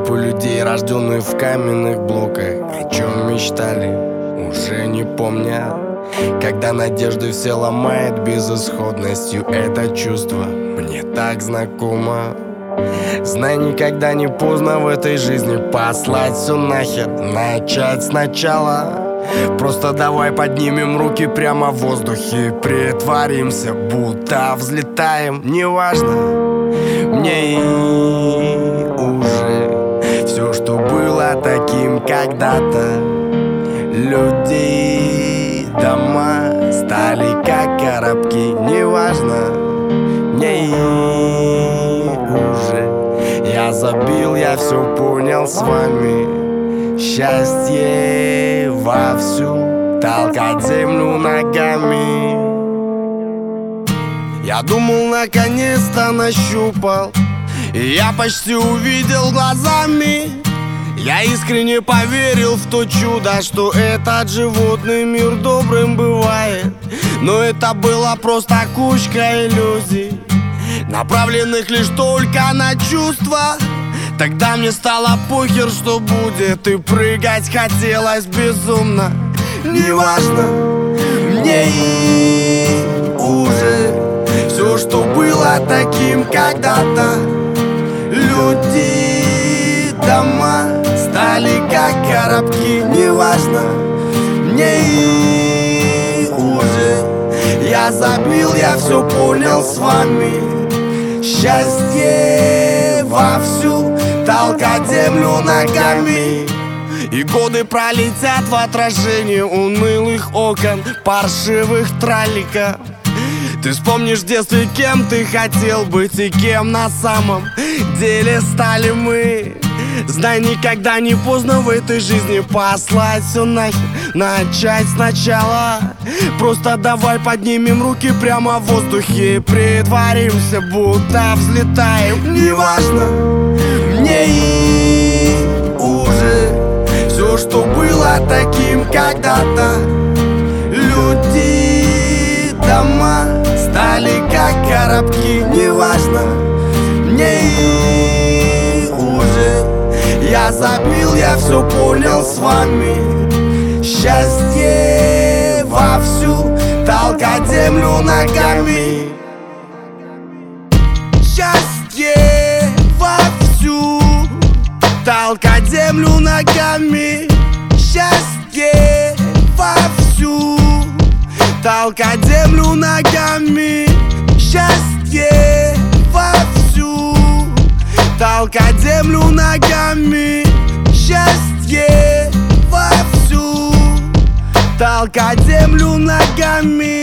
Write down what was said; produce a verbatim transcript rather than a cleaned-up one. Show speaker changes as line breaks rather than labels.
Группы людей, рожденные в каменных блоках, о чем мечтали, уже не помнят. Когда надежды все ломает безысходностью, это чувство мне так знакомо. Знай, никогда не поздно в этой жизни послать все нахер, начать сначала. Просто давай поднимем руки прямо в воздухе, притворимся, будто взлетаем. Неважно, мне и уже все, что было таким когда-то. Люди, дома стали как коробки. Неважно, мне и уже я забил, я все понял с вами. Счастье вовсю, толкать землю ногами. Я думал, наконец-то нащупал, и я почти увидел глазами. Я искренне поверил в то чудо, что этот животный мир добрым бывает. Но это была просто кучка иллюзий, направленных лишь только на чувства. Тогда мне стало похер, что будет, и прыгать хотелось безумно. Неважно, мне и уже все, что было таким когда-то. Люди, дома стали как коробки. Неважно, мне и уже я забил, я все понял с вами. Счастье вовсю, толкать землю ногами. И годы пролетят в отражении унылых окон паршивых траликов. Ты вспомнишь в детстве, кем ты хотел быть и кем на самом деле стали мы. Знай, никогда не поздно в этой жизни послать все нахер, начать сначала. Просто давай поднимем руки прямо в воздухе, притворимся, будто взлетаем. Неважно, мне и уже все, что было таким когда-то. Люди, дома стали как коробки. Неважно, мне и уже я забил, я все понял с вами. Счастье вовсю, толкать землю ногами. Счастье вовсю, толкать землю ногами. Счастье вовсю, толкать землю ногами. Счастье вовсю, толкать землю ногами. Счастье вовсю, толкать землю ногами.